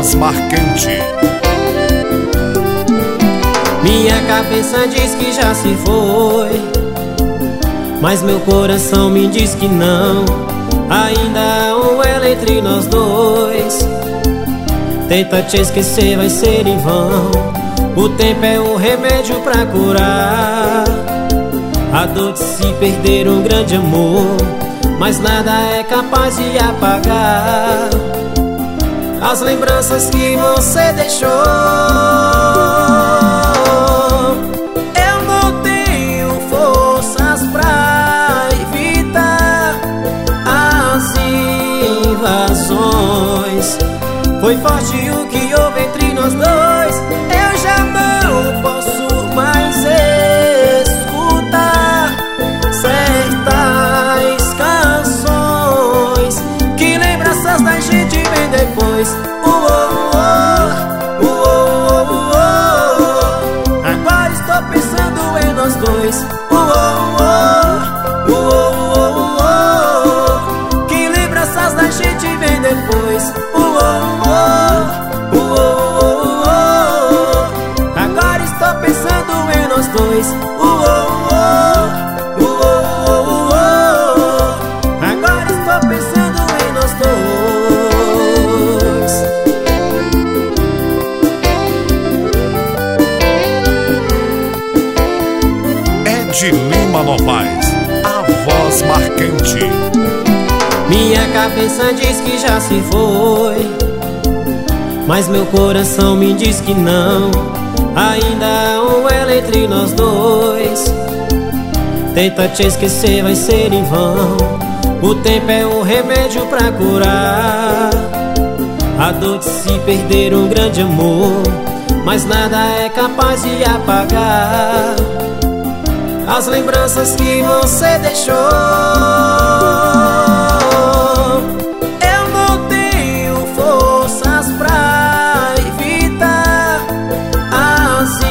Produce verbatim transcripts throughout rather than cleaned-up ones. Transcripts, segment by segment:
voz marcante. Minha cabeça diz que já se foi, mas meu coração me diz que não. Ainda há um elo entre nós dois. Tenta te esquecer, vai ser em vão. O tempo é o remédio pra curar a dor de se perder um grande amor, mas nada é capaz de apagar as lembranças que você deixou. Eu não tenho forças pra evitar as invasões. Foi forte o que houve entre nós dois. Eu já não posso mais escutar certas canções. Que lembranças da gente vem depois. Uou, uou, uou, uou. Agora estou pensando em nós dois. Uou, uou, uou, uou. Que lembranças da gente vem depois. Uou, uou, uou, uou. Agora estou pensando em nós dois. Uou, uou, uou, uou. Agora estou pensando em nós dois. Ed Lima Novaes, a voz marcante. Minha cabeça diz que já se foi, mas meu coração me diz que não. Ainda há um elo entre nós dois. Tenta te esquecer, vai ser em vão. O tempo é o remédio pra curar a dor de se perder um grande amor, mas nada é capaz de apagar as lembranças que você deixou. Eu não tenho forças pra evitar as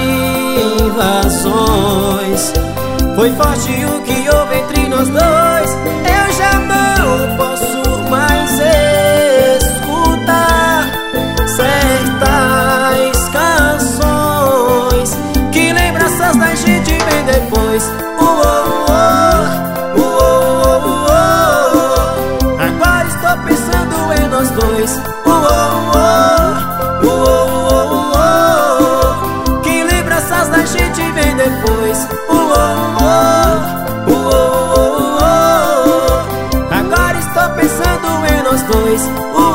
invasões. Foi forte o que houve entre nós dois. Eu já não posso mais escutar certas canções. Que lembranças da gente vem depois. Uou, uou, uou, uou. Agora estou pensando em nós dois. Uou, uou, uou, uou. Que lembranças da gente vem depois. Uou, uou, uou, uou. Agora estou pensando em nós dois.